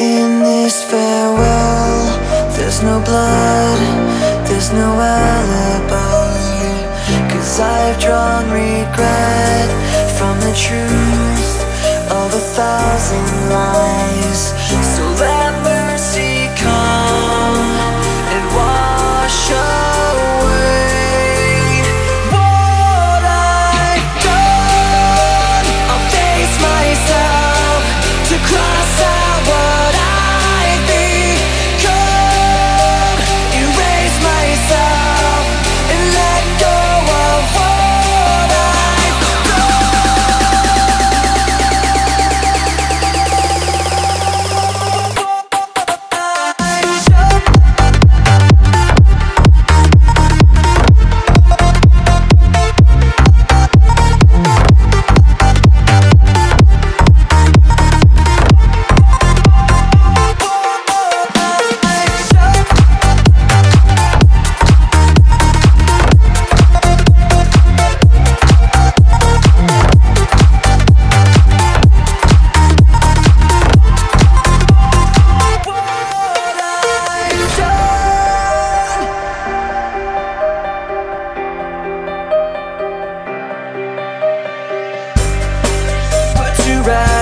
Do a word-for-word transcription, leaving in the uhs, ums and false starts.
In this farewell, there's no blood, there's no alibi, 'cause I've drawn regret from the truth of a thousand lies. So let mercy come and wash away what I've done. I'll face myself to cross out what I've become, erase myself and let go of what I've right.